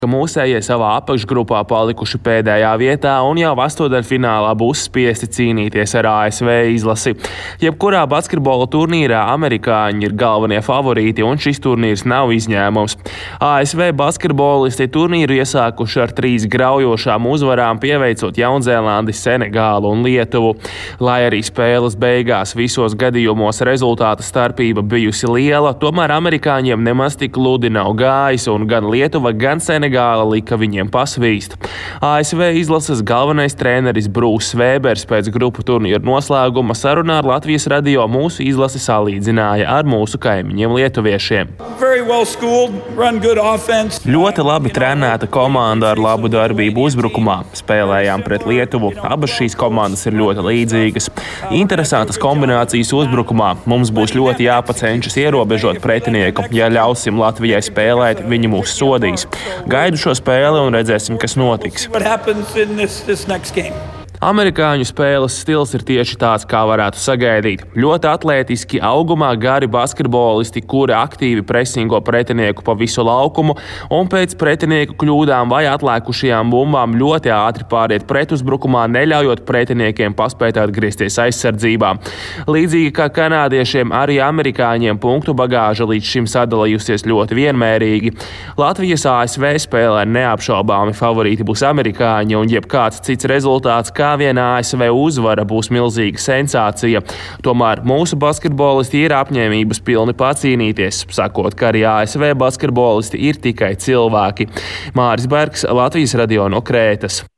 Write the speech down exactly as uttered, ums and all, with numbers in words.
ka mūsējie savā apakšgrupā palikuši pēdējā vietā un jau astotdaļfinālā būs spiesti cīnīties ar A S V izlasi. Jebkurā basketbola turnīrā amerikāņi ir galvenie favorīti, un šis turnīrs nav izņēmums. A S V basketbolisti turnīru iesākuši ar trīs graujošām uzvarām, pieveicot Jaunzēlandi, Senegālu un Lietuvu. Lai arī spēles beigās visos gadījumos rezultāta starpība bijusi liela, tomēr amerikāņiem nemaz tik ludi nav gājis, un gan Lietuva, gan Senegāla Gāla lika viņiem pasvīst. A S V izlases galvenais treneris Brūss Vēbers pēc grupu turnīra noslēguma sarunā ar Latvijas radio mūsu izlasi salīdzināja ar mūsu kaimiņiem lietuviešiem. Well schooled, Ļoti labi trenēta komanda ar labu darbību uzbrukumā. Spēlējām pret Lietuvu. Abas šīs komandas ir ļoti līdzīgas. Interesantas kombinācijas uzbrukumā. Mums būs ļoti jāpacenšas ierobežot pretinieku. Ja ļausim Latvijai spēlēt, viņi mūs sodīs. Gaidu šo spēli un redzēsim, kas notiks. Amerikāņu spēles stils ir tieši tāds, kā varētu sagaidīt. Ļoti atlētiski, augumā gari basketbolisti, kuri aktīvi presingo pretinieku pa visu laukumu un pēc pretinieku kļūdām vai atlēkušajām bumbām ļoti ātri pāriet pretuzbrukumā, neļaujot pretiniekiem paspēt atgriezties aizsardzībā. Līdzīgi kā kanādiešiem, arī amerikāņiem punktu bagāža līdz šim sadalījusies ļoti vienmērīgi. Latvijas A S V spēlē neapšaubāmi favorīti būs amerikāņi, un jebkāds cits rezultāts, kā viena A S V uzvara, būs milzīga sensācija. Tomēr mūsu basketbolisti ir apņēmības pilni pacīnīties, sakot, ka arī A S V basketbolisti ir tikai cilvēki. Māris Bergs, Latvijas radio no Krētas.